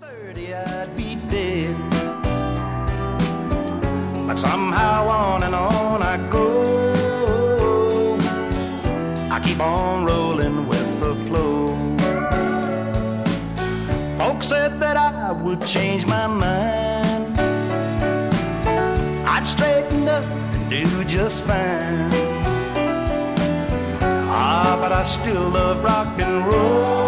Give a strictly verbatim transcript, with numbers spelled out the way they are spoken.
thirty, I'd be dead. But somehow on and on I go. I keep on rolling with the flow. Folks said that I would change my mind. I'd straighten up and do just fine. Ah, but I still love rock and roll.